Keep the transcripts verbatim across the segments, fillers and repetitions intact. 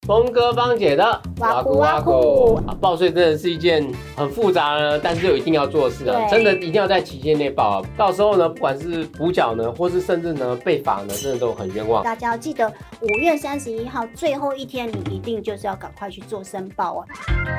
峰哥帮姐的哇酷哇酷啊，报税真的是一件很复杂呢，但是又一定要做的事啊，真的一定要在期限内报啊，到时候呢，不管是补缴呢，或是甚至呢被罚呢，真的都很冤枉。 大家要记得五月三十一号最后一天，你一定就是要赶快去做申报啊。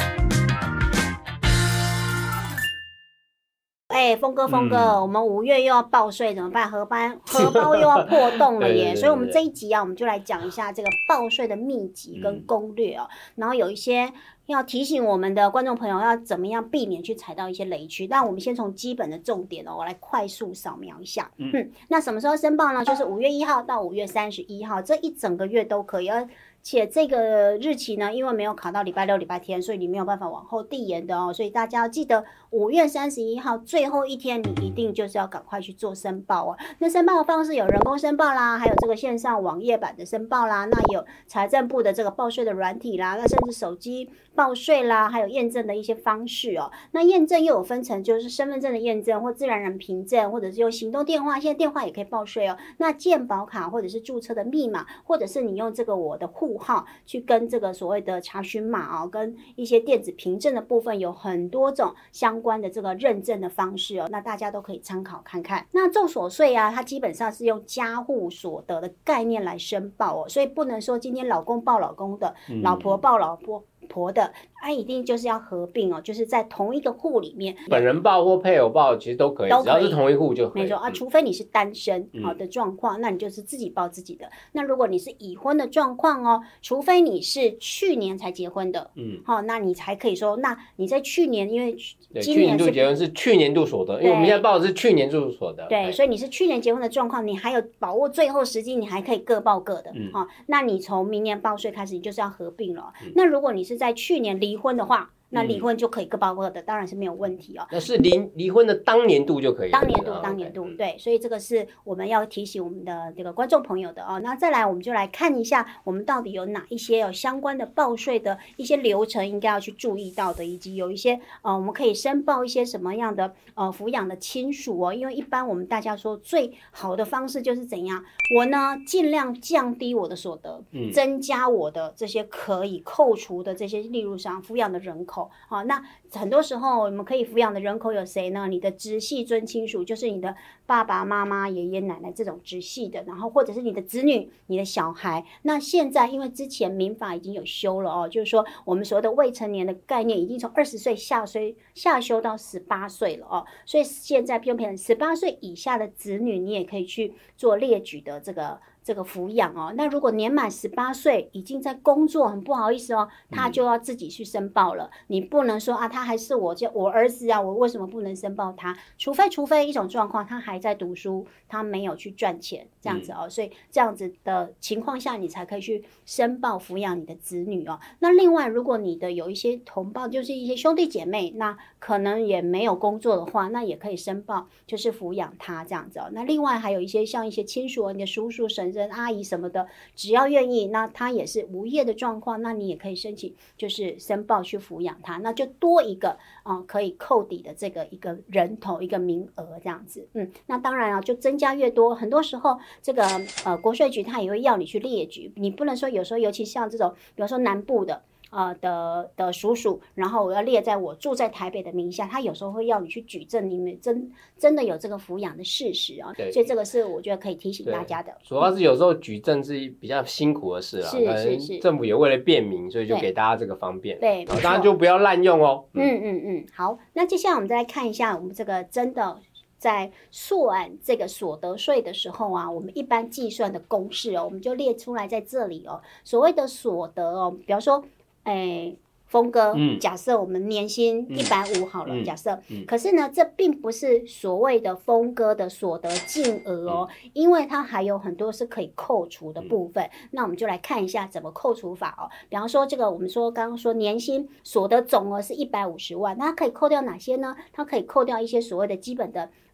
哎、欸，峰哥，峰哥，嗯、我们五月又要报税怎么办？荷包荷包又要破洞了耶！对对对对，所以，我们这一集啊，我们就来讲一下这个报税的秘籍跟攻略哦、喔。嗯、然后有一些要提醒我们的观众朋友要怎么样避免去踩到一些雷区。那我们先从基本的重点哦、喔，我来快速扫描一下。嗯，嗯那什么时候申报呢？就是五月一号到五月三十一号，这一整个月都可以。而且这个日期呢，因为没有考到礼拜六、礼拜天，所以你没有办法往后递延的哦。所以大家要记得，五月三十一号最后一天，你一定就是要赶快去做申报哦。那申报的方式有人工申报啦，还有这个线上网页版的申报啦，那有财政部的这个报税的软体啦，那甚至手机报税啦，还有验证的一些方式哦。那验证又有分成，就是身份证的验证或自然人凭证，或者是用行动电话，现在电话也可以报税哦。那健保卡或者是注册的密码，或者是你用这个我的户号去跟这个所谓的查询码哦，跟一些电子凭证的部分有很多种相关的这个认证的方式哦，那大家都可以参考看看。那综所税啊，它基本上是用家户所得的概念来申报哦，所以不能说今天老公报老公的，嗯、老婆报老婆婆的，它一定就是要合并哦，就是在同一个户里面， 本人报或配偶报其实都可以，都可以只要是同一户就可以。 没错啊，除非你是单身好的状况，嗯、那你就是自己报自己的。那如果你是已婚的状况哦，除非你是去年才结婚的，嗯，好，那你才可以说，那你在去年，因为今年去年度结婚是去年度所得，因为我们现在报的是去年度所得， 对，所以你是去年结婚的状况，你还有把握最后时机，你还可以各报各的，嗯，好，那你从明年报税开始，你就是要合并了。嗯、那如果你是在去年离婚的话，那离婚就可以各报各的，嗯、当然是没有问题哦。 那是离离婚的当年度就可以了。 当年度，当年度，嗯、对，所以这个是我们要提醒我们的这个观众朋友的哦。那再来，我们就来看一下，我们到底有哪一些有相关的报税的一些流程应该要去注意到的，以及有一些呃，我们可以申报一些什么样的呃抚养的亲属哦。因为一般我们大家说最好的方式就是怎样，我呢尽量降低我的所得，嗯、增加我的这些可以扣除的这些，例如上抚养的人口。好，那很多时候我们可以抚养的人口有谁呢？你的直系尊亲属，就是你的爸爸妈妈、爷爷奶奶这种直系的，然后或者是你的子女、你的小孩。那现在因为之前民法已经有修了哦，就是说我们所谓的未成年的概念已经从二十岁下岁下修到十八岁了哦，所以现在偏偏十八岁以下的子女，你也可以去做列举的这个。这个抚养哦，那如果年满十八岁已经在工作，很不好意思哦，他就要自己去申报了。嗯、你不能说啊，他还是我我儿子啊，我为什么不能申报他？除非除非一种状况，他还在读书，他没有去赚钱这样子哦，嗯、所以这样子的情况下，你才可以去申报抚养你的子女哦。那另外，如果你的有一些同胞，就是一些兄弟姐妹，那可能也没有工作的话，那也可以申报，就是抚养他这样子哦。那另外还有一些像一些亲属，你的叔叔婶婶、阿姨什么的，只要愿意，那他也是无业的状况，那你也可以申请，就是申报去抚养他，那就多一个啊、呃、可以扣抵的这个一个人头一个名额这样子，嗯，那当然啊，就增加越多，很多时候这个呃国税局他也会要你去列举，你不能说有时候尤其像这种，比如说南部的。呃的的叔叔，然后我要列在我住在台北的名下，他有时候会要你去举证，你们真真的有这个抚养的事实啊、哦，所以这个是我觉得可以提醒大家的。 主要是有时候举证是比较辛苦的事啊， 是是是， 政府也为了便民，所以就给大家这个方便， 对， 大家就不要滥用哦。 嗯嗯嗯，好，那接下来我们再来看一下我们这个真的。在算这个所得税的时候啊，我们一般计算的公式哦，我们就列出来在这里哦。所谓的所得哦，比方说，哎，峰哥，嗯、假设我们年薪一百五好了，嗯、假设，嗯、可是呢，这并不是所谓的峰哥的所得净额哦，嗯、因为它还有很多是可以扣除的部分。嗯、那我们就来看一下怎么扣除法哦。比方说，这个我们说刚刚说年薪所得总额是一百五十万，那它可以扣掉哪些呢？它可以扣掉一些所谓的基本的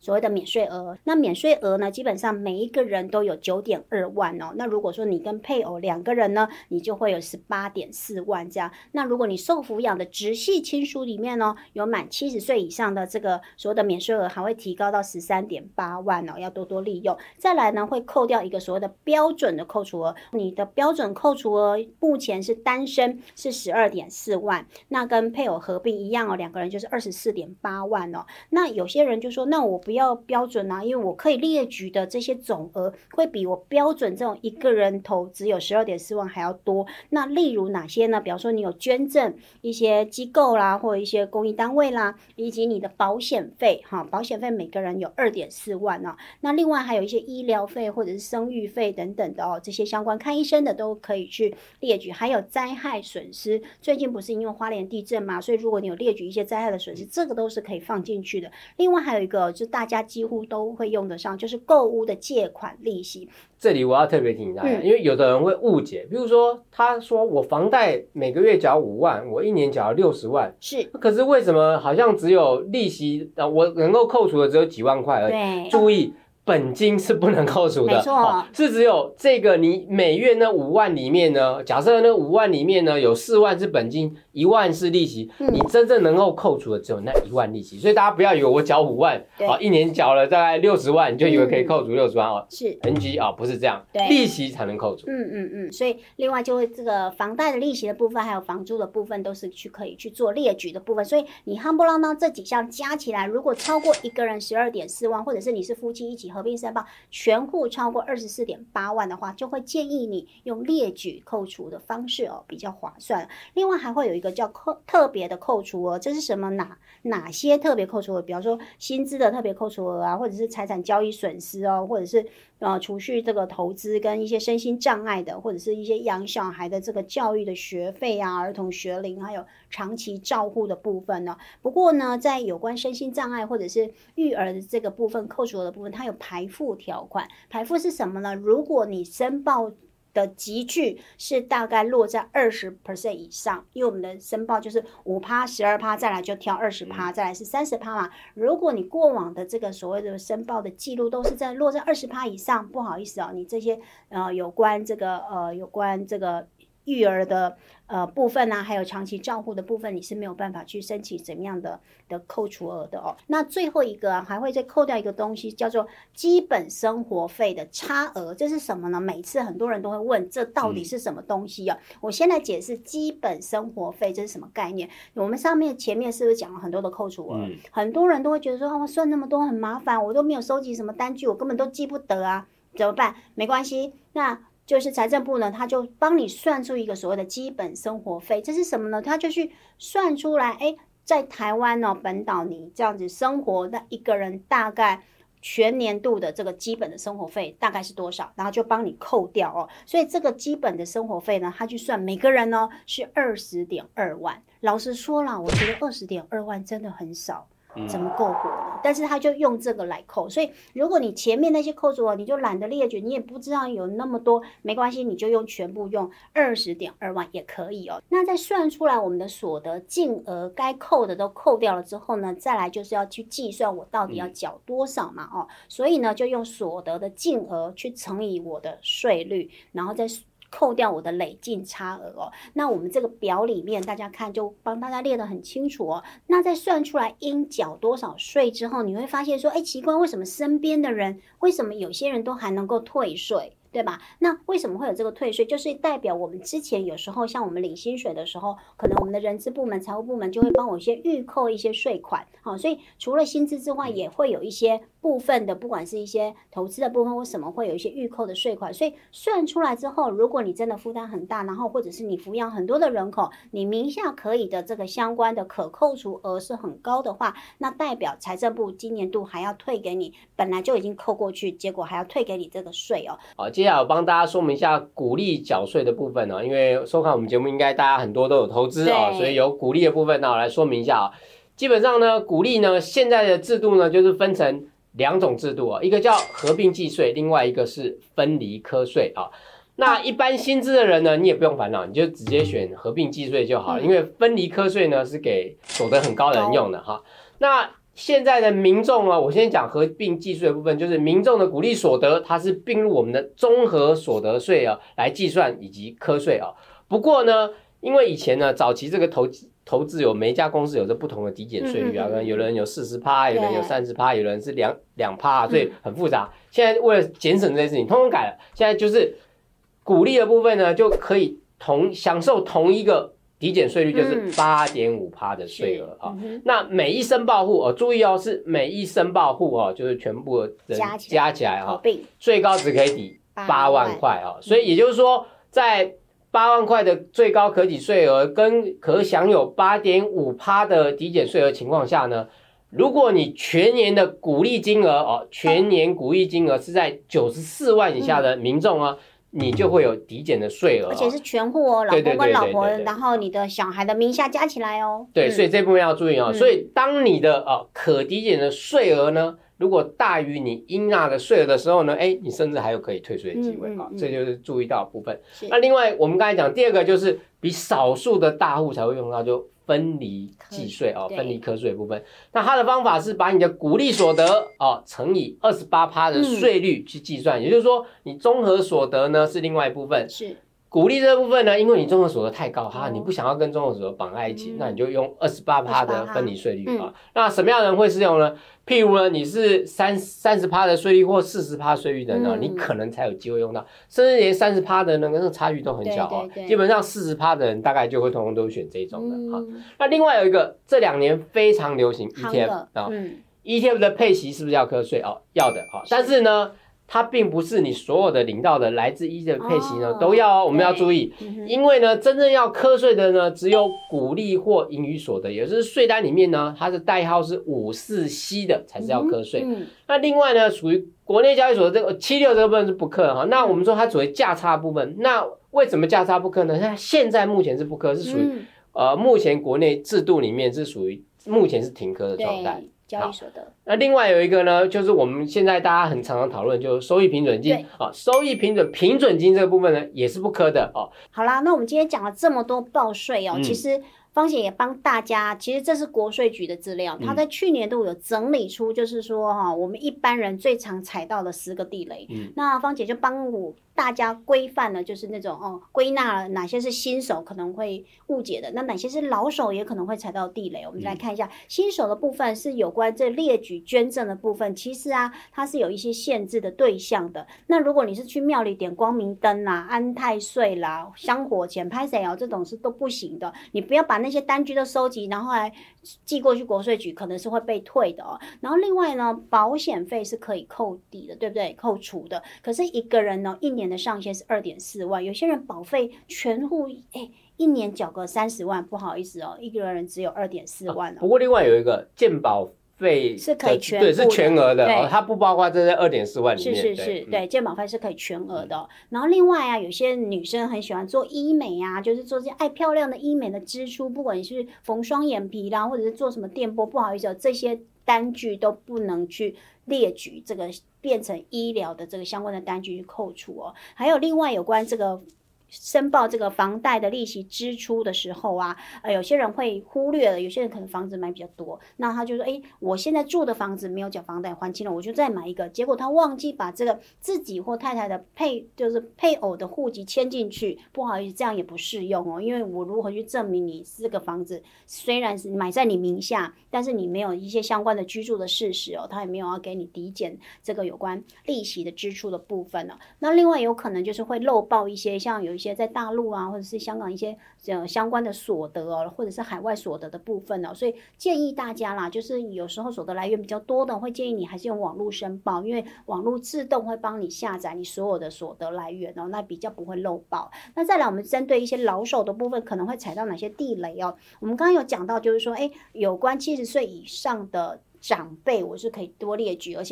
所谓的免税额。那免税额呢，基本上每一个人都有 九点二万哦。那如果说你跟配偶两个人呢，你就会有 十八点四万这样。那如果你受抚养的直系亲属里面呢，有满七十岁以上的这个所谓的免税额还会提高到 十三点八万哦，要多多利用。再来呢，会扣掉一个所谓的标准的扣除额，你的标准扣除额目前是单身是 十二点四万，那跟配偶合并一样哦，两个人就是 二十四点八万哦。那有些人就说，那我不要标准啊，因为我可以列举的这些总额会比我标准这种一个人头只有 十二点四万还要多。那例如哪些呢？比方说你有捐赠一些机构啦，或者一些公益单位啦，以及你的保险费哈，保险费每个人有 二点四万哦。那另外还有一些医疗费或者是生育费等等的哦，这些相关看医生的都可以去列举。还有灾害损失，最近不是因为花莲地震嘛，所以如果你有列举一些灾害的损失，这个都是可以放进去的。另外还有一个就是大家几乎都会用得上，就是购屋的借款利息。 这里我要特别提醒大家，嗯、因为有的人会误解，比如说他说我房贷每个月缴五万，我一年缴六十万， 是， 可是为什么好像只有利息，呃，我能够扣除的只有几万块而已？ 对， 注意。本金是不能扣除的， 没错、 哦，是只有这个你每月呢五万里面呢，假设呢五万里面呢有四万是本金，一万是利息，嗯、你真正能够扣除的只有那一万利息，所以大家不要以为我缴五万，哦，一年缴了大概六十万，你就以为可以扣除六十万哦， 是 N G 啊、哦，不是这样，利息才能扣除。 嗯嗯嗯，所以另外就会这个房贷的利息的部分，还有房租的部分，都是去可以去做列举的部分。所以你夯不啷当这几项加起来，如果超过一个人 十二点四万，或者是你是夫妻一起合并申报，全户超过 二十四点八万的话，就会建议你用列举扣除的方式哦，比较划算。另外还会有一个叫扣特别的扣除额，这是什么？哪哪些特别扣除额？比方说薪资的特别扣除额啊，或者是财产交易损失哦，或者是呃储蓄这个投资跟一些身心障碍的，或者是一些养小孩的这个教育的学费啊、儿童学龄，还有长期照护的部分呢。不过呢，在有关身心障碍或者是育儿的这个部分扣除额的部分，它有排付条款。排付是什么呢？如果你申报的集聚是大概落在 百分之二十 以上，因为我们的申报就是 百分之五、十二， 再来就挑 百分之二十， 再来是 百分之三十 嘛。如果你过往的这个所谓的申报的记录都是在落在 百分之二十 以上，不好意思哦，你这些呃有关这个呃有关这个育儿的呃部分啊，还有长期照护的部分，你是没有办法去申请怎么样的的扣除额的哦。那最后一个、啊、还会再扣掉一个东西，叫做基本生活费的差额。这是什么呢？每次很多人都会问，这到底是什么东西啊？嗯、我先来解释基本生活费这是什么概念。我们上面前面是不是讲了很多的扣除额？嗯、很多人都会觉得说，哦，算那么多很麻烦，我都没有收集什么单据，我根本都记不得啊，怎么办？没关系，那就是财政部呢，他就帮你算出一个所谓的基本生活费，这是什么呢？他就去算出来，哎，在台湾哦，本岛你这样子生活，那一个人大概全年度的这个基本的生活费大概是多少，然后就帮你扣掉哦。所以这个基本的生活费呢，他去算每个人呢是 二十点二万。老实说啦，我觉得 二十点二万真的很少。怎么够活呢？但是他就用这个来扣，所以如果你前面那些扣除额你就懒得列举，你也不知道有那么多，没关系，你就用全部用 二十点二万也可以哦。那再算出来我们的所得净额该扣的都扣掉了之后呢，再来就是要去计算我到底要缴多少嘛哦，所以呢就用所得的净额去乘以我的税率，然后再扣掉我的累进差额哦。那我们这个表里面大家看就帮大家列得很清楚哦。那再算出来应缴多少税之后，你会发现说，哎，奇怪，为什么身边的人，为什么有些人都还能够退税？对吧？那为什么会有这个退税？就是代表我们之前有时候像我们领薪水的时候，可能我们的人资部门、财务部门就会帮我一些预扣一些税款，好，所以除了薪资之外，也会有一些部分的，不管是一些投资的部分或什么，会有一些预扣的税款。所以算出来之后，如果你真的负担很大，然后或者是你抚养很多的人口，你名下可以的这个相关的可扣除额是很高的话，那代表财政部今年度还要退给你，本来就已经扣过去，结果还要退给你这个税哦。 好，接下来我帮大家说明一下鼓励缴税的部分哦，因为收看我们节目应该大家很多都有投资哦，所以有鼓励的部分呢，我来说明一下啊、哦。基本上呢，鼓励呢现在的制度呢就是分成两种制度哦，一个叫合并计税，另外一个是分离课税啊。那一般薪资的人呢，你也不用烦恼，你就直接选合并计税就好了，因为分离课税呢是给所得很高的人用的哈。那现在的民众呢，我先讲合并计税的部分，就是民众的股利所得，它是并入我们的综合所得税啊来计算以及课税啊。不过呢，因为以前呢，早期这个投资投资有每一家公司有着不同的抵减税率啊，可能有人有四十趴，有人有三十趴，有人是两两趴，所以很复杂。现在为了节省这些事情，通通改了。现在就是股利的部分呢，就可以同享受同一个抵减税率，就是八点五趴的税额啊。嗯、那每一申报户哦，注意哦，是每一申报户哦，就是全部人加起来加起来啊，最高只可以抵八万块啊。所以也就是说，在八万块的最高可抵税额跟可享有 八点五趴 的抵减税额情况下呢，如果你全年的股利金额哦，全年股利金额是在九十四万以下的民众啊，嗯、你就会有抵减的税额、哦， 而且是全户哦，老公跟老婆，然后你的小孩的名下加起来哦。 对，嗯、所以这部分要注意哦。嗯、所以当你的呃可抵减的税额呢，如果大于你应纳的税额的时候呢，哎，你甚至还有可以退税的机会啊、嗯嗯嗯，这就是注意到的部分。那另外我们刚才讲第二个就是比少数的大户才会用到，就分离计税哦，分离课税的部分。那它的方法是把你的股利所得哦乘以 百分之二十八 的税率去计算，嗯、也就是说你综合所得呢是另外一部分。 是。 股利这部分呢，因为你综合所得太高哈、哦，你不想要跟综合所得绑在一起，嗯、那你就用 百分之二十八 的分离税率啊、嗯。那什么样的人会适用呢？譬如呢，你是三三十趴的税率或四十趴税率的呢、嗯，你可能才有机会用到，甚至连三十趴的那个差距都很小啊、哦。基本上四十趴的人大概就会通通都选这种的哈、嗯。那另外有一个这两年非常流行 E T F 啊、哦嗯、，E T F 的配息是不是要课税哦？要的啊、哦，但是呢。它并不是你所有的领到的来自 E T F 的配息呢、哦、都要哦，我们要注意，嗯、因为呢，真正要课税的呢，只有股利或盈余所得，也就是税单里面呢，它的代号是五四 C 的才是要课税、嗯嗯。那另外呢，属于国内交易所的这个七六这个部分是不课哈。那我们说它属于价差部分，那为什么价差不课呢？它现在目前是不课，是属于、嗯、呃目前国内制度里面是属于目前是停课的状态。 交易所得。 那另外有一个呢，就是我们现在大家很常常讨论，就是收益平准金啊，收益平准平准金这个部分呢，也是不课的哦。 好啦，那我们今天讲了这么多报税哦，嗯、其实芳姐也帮大家，其实这是国税局的资料，他在去年度有整理出，就是说哈、哦，我们一般人最常踩到的十个地雷。嗯、那芳姐就帮我大家规范了，就是那种哦，归纳了哪些是新手可能会误解的，那哪些是老手也可能会踩到地雷。我们来看一下，嗯、新手的部分是有关这列举捐赠的部分，其实啊，它是有一些限制的对象的。那如果你是去庙里点光明灯啦、安太岁啦、香火钱、拍谁哦，这种是都不行的。你不要把那些单据都收集，然后来寄过去国税局，可能是会被退的哦。然后另外呢，保险费是可以扣抵的，对不对？扣除的。可是一个人呢，一年的上限是 二点四万，有些人保费全户哎一年缴个三十万，不好意思哦，一个人只有 二点四万、哦啊、不过另外有一个健保费是可以全对是全额的哦，它不包括这在 二点四万里面。 是是是，对，对健保费是可以全额的、哦嗯。然后另外啊，有些女生很喜欢做医美啊，就是做这些爱漂亮的医美的支出，不管你是缝双眼皮啦，或者是做什么电波，不好意思、哦，这些单据都不能去列举，这个变成医疗的这个相关的单据去扣除哦。还有另外有关这个申报这个房贷的利息支出的时候啊，呃，有些人会忽略了，有些人可能房子买比较多，那他就说，哎，我现在住的房子没有缴房贷还清了，我就再买一个，结果他忘记把这个自己或太太的配就是配偶的户籍迁进去，不好意思，这样也不适用哦，因为我如何去证明你这个房子虽然是买在你名下，但是你没有一些相关的居住的事实哦，他也没有要给你抵减这个有关利息的支出的部分哦。那另外有可能就是会漏报一些像有一些在大陆啊，或者是香港一些呃相关的所得哦，或者是海外所得的部分哦，所以建议大家啦，就是有时候所得来源比较多的，会建议你还是用网络申报，因为网络自动会帮你下载你所有的所得来源哦，那比较不会漏报。那再来，我们针对一些老手的部分，可能会踩到哪些地雷哦？我们刚刚有讲到，就是说，哎，有关七十岁以上的长辈，我是可以多列举，而且是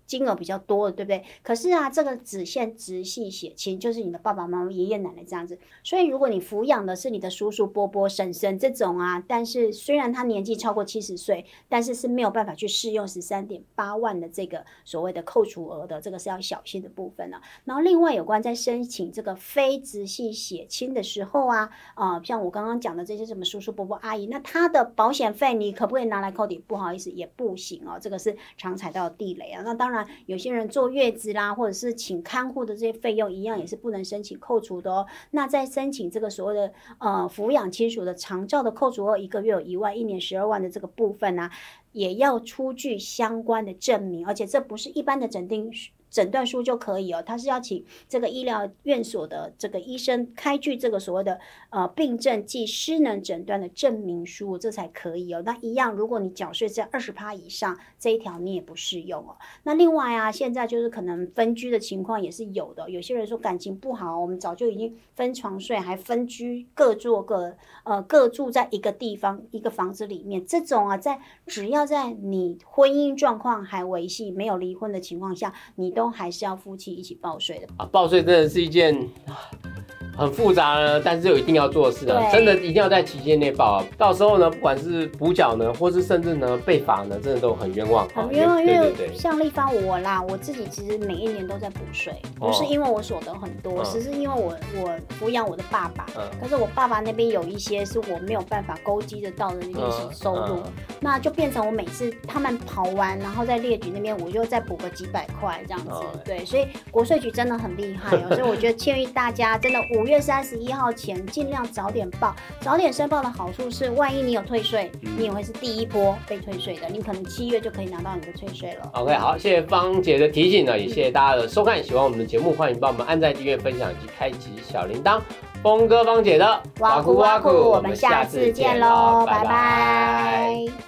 金额比较多的，对不对？可是啊，这个只限直系血亲，就是你的爸爸妈妈、爷爷奶奶这样子。所以如果你抚养的是你的叔叔、伯伯、婶婶这种啊，但是虽然他年纪超过七十岁，但是是没有办法去适用十三点八万的这个所谓的扣除额的，这个是要小心的部分了、啊。然后另外有关在申请这个非直系血亲的时候啊，呃，像我刚刚讲的这些什么叔叔、伯伯、阿姨，那他的保险费你可不可以拿来扣抵？不好意思，也不行哦，这个是常踩到的地雷啊。那当然。有些人坐月子啦，或者是请看护的这些费用，一样也是不能申请扣除的哦。那在申请这个所谓的呃抚养亲属的长照的扣除额，一个月有一万，一年十二万的这个部分啊，也要出具相关的证明，而且这不是一般的诊定诊断书就可以哦，他是要请这个医疗院所的这个医生开具这个所谓的呃病症暨失能诊断的证明书，这才可以哦。那一样，如果你缴税在 百分之二十 以上，这一条你也不适用哦。那另外啊，现在就是可能分居的情况也是有的，有些人说感情不好，我们早就已经分床睡，还分居，各做各呃各住在一个地方一个房子里面，这种啊，在只要在你婚姻状况还维系没有离婚的情况下，你都还是要夫妻一起报税的啊。报税真的是一件很复杂呢，但是又一定要做的事啊，真的一定要在期限内报啊。到时候呢，不管是补缴呢，或是甚至呢被罚呢，真的都很冤枉。 很冤枉，因为像立方我啦，我自己其实每一年都在补税，不是因为我所得很多，只、哦、是因为我我抚养我的爸爸、嗯，可是我爸爸那边有一些是我没有办法勾稽得到的利息收入、嗯嗯，那就变成我每次他们跑完，然后在列举那边我就再补个几百块这样子、哦，对，所以国税局真的很厉害哦，所以我觉得建议大家真的五月三十一号前尽量早点报，早点申报的好处是，万一你有退税，嗯、你也会是第一波被退税的，你可能七月就可以拿到你的退税了。 OK， 好，谢谢芳姐的提醒呢，也谢谢大家的收看，喜欢我们的节目，欢迎帮我们按赞、订阅、分享以及开启小铃铛。峰哥、芳姐的哇酷哇酷，我们下次见喽，拜拜。